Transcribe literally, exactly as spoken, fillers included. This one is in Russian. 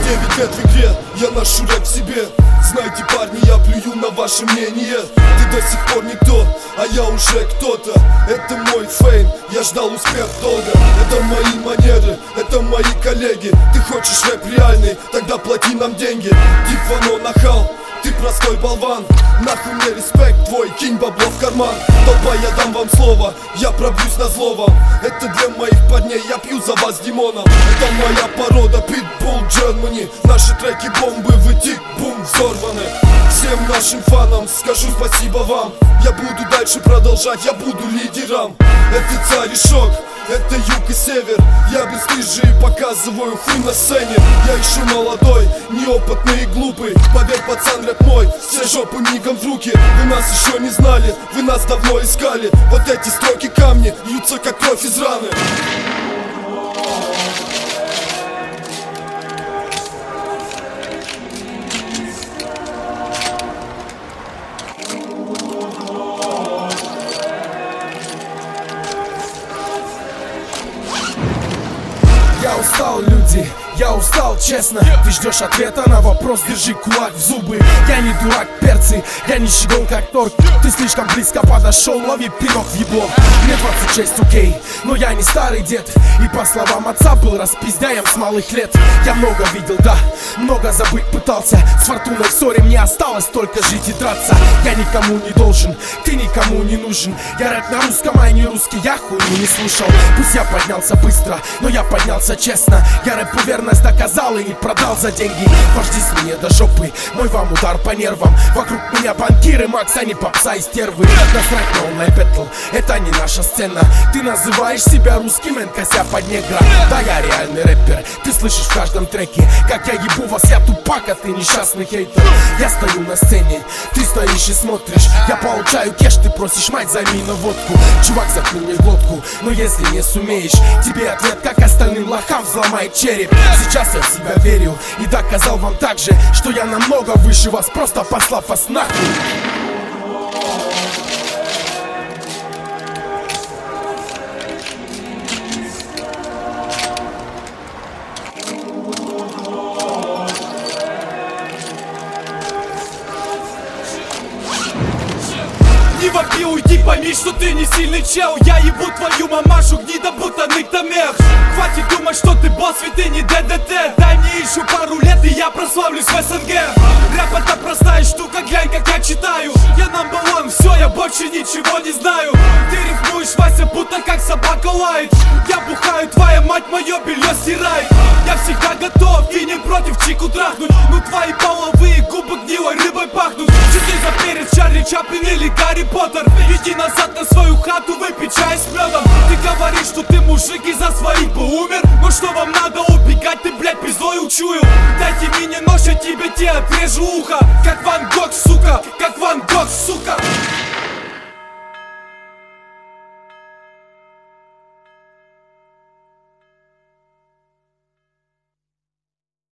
Девять лет в игре, я ношу рэп в себе. Знаете, парни, я плюю на ваше мнение. Ты до сих пор никто, а я уже кто-то. Это мой фейм, я ждал успех долго. Это мои манеры, это мои коллеги. Ты хочешь рэп реальный, тогда плати нам деньги. Дипвано нахал, ты простой болван. Нахуй мне респект твой, кинь бабло в карман. Толпа, я дам вам слово, я пробьюсь на зло вам. Это для моих парней, я пью за вас Димоном. Это моя порода, Pitbull Germany. Наши треки бомбы, вы тик-бум взорваны. Всем нашим фанам скажу спасибо вам. Я буду дальше продолжать, я буду лидером. Это царь и шок, это юг и север. Я бесстыжий показываю хуй на сцене. Я еще молодой, неопытный и глупый. Поверь, пацан, рэп мой, все жопы мигом в руки. Вы нас еще не знали, вы нас давно искали. Вот эти строки камни льются как кровь из раны. Я устал, люди, я устал, честно. Ты ждешь ответа на вопрос, держи кулак в зубы. Я не дурак, перцы, я не щегол, как торг. Ты слишком близко подошел, лови пинок в ебло. Мне двадцать шесть, окей, но я не старый дед. И по словам отца был распиздяем с малых лет. Я много видел, да, много забыть пытался. С фортуной в ссоре мне осталось только жить и драться. Я никому не должен, ты никому не нужен. Я рэп на русском, а не русский, я хуйню не слушал. Пусть я поднялся быстро, но я поднялся честно. Я рэпу верность доказал и не продал за деньги. Вождись мне до жопы, мой вам удар по нервам. Вокруг меня банкиры, Макс, а не попса и стервы. Насрать на онлайн бэтл, это не наша сцена. Ты называешь себя русским, эн кося под негра. Да, я реальный рэпер, ты слышишь в каждом треке как я ебу вас, я тупак, а ты несчастный хейтер. Я стою на сцене, ты стоишь и смотришь. Я получаю кеш, ты просишь мать, займи на водку. Чувак, заткни мне глотку, но если не сумеешь, тебе ответ, как остальным лохам, взломает череп. Сейчас я в себя верю и доказал вам также, что я намного выше вас, просто послав вас нахуй. Не вопи, уйди, пойми, что ты не сильный чел. Я ебу твою мамашу, гнида, будто ныктомех. Хватит думать, что ты босс, ведь ты не ДДТ. Дай мне еще пару лет, и я прославлюсь в СНГ. Рэп это простая штука, глянь, как я читаю. Я number one, все, я больше ничего не знаю. Ты рифмуешь, Вася, будто как собака лает. Я бухаю, твоя мать мое белье стирает. Я всегда готов, и не против чику трахнуть. Ну твои половые губы гнилой рыбой пахнут. Что ты за перец, Чарли Чаплин или Гарри Поттер? Иди назад на свою хату, выпей чай с медом. Ты говоришь, что ты мужик и за своих бы умер. Но что вам надо убегать, ты, блядь, пиздой учую. Дайте мне нож, я тебе те отрежу ухо. Как Ван Гог,